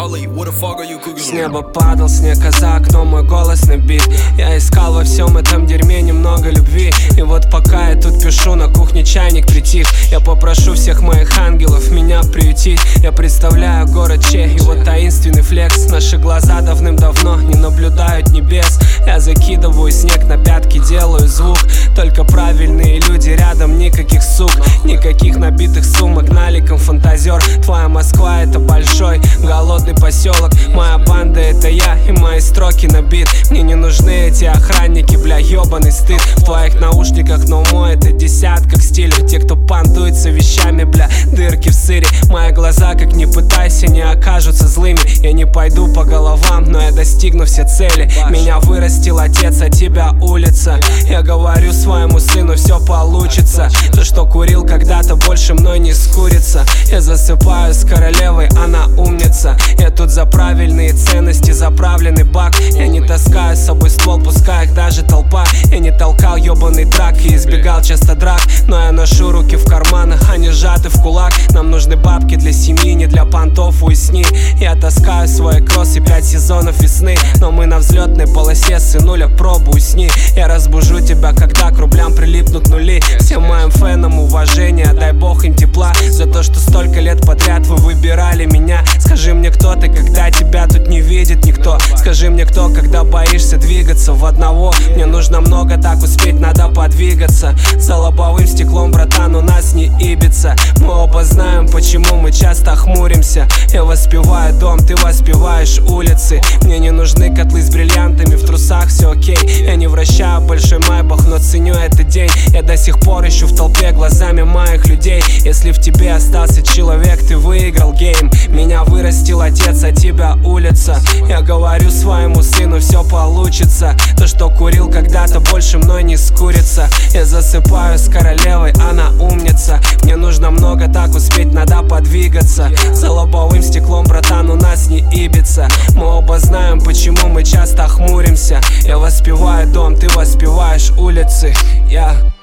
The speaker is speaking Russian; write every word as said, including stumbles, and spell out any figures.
С неба падал снег, а за окном мой голос набит. Я искал во всем этом дерьме немного любви. И вот пока я тут пишу, на кухне чайник притих. Я попрошу всех моих ангелов меня приютить. Я представляю город Че, его таинственный флекс. Наши глаза давным-давно не наблюдают небес. Я закидываю снег на пятки, делаю звук. Только правильные люди рядом, никаких сук. Никаких набитых сумок наликом фантазер. Твоя Москва — это большой голодный поселок. Моя банда — это я и мои строки на бит. Мне не нужны эти охранники, бля, ебаный стыд. В твоих наушниках, но мой — это десятка к стилю. Те, кто понтуется вещами, бля, дырки в сыре. Мои глаза, как ни пытайся, не окажутся злыми. Я не пойду по головам, но я достигну все цели. Меня вырастил отец, а тебя улица. Я говорю своему сыну, все получится. То, что курил когда-то, больше мной не скурится. Я засыпаю с королевой, она умница. Я тут за правильные ценности, заправленный бак. Я не таскаю с собой ствол, пускай их даже толпа. Я не толкал ебаный драк и избегал часто драк. Но я ношу руки в карманах, они сжаты в кулак. Нам нужны бабки для семьи, не для понтов, уясни. Я таскаю свои кроссы, пять сезонов весны. Но мы на взлетной полосе, сынуля, пробуй сни. Я разбужу тебя, когда к рублям прилипнут нули. Всем моим фенам уважение, дай бог им тепла. За то, что столько лет подряд вы выбирали меня. Скажи мне, кто ты, когда тебя тут не видит никто. Скажи мне, кто, когда боишься двигаться в одного. Мне нужно много, так успеть надо подвигаться. За лобовым стеклом, братан, у нас не ибица. Мы оба знаем, почему мы часто хмуримся. Я воспеваю дом, ты воспеваешь улицы. Мне не нужны котлы с бриллиантами, в трусах все окей. Я не вращаю большой майбах, но ценю этот день. Я до сих пор ищу в толпе глазами моих людей. Если в тебе остался человек, ты выиграл гейм. Меня вырастил отец, а тебя улица. Я говорю своему сыну, все получится. То, что курил когда-то, больше мной не скурится. Я засыпаю с королевой, она умница. Мне нужно много, так успеть надо подвигаться. За лобовым стеклом, братан, у нас не ибица. Мы оба знаем, почему мы часто хмуримся. Я воспеваю дом, ты воспеваешь улицы. Я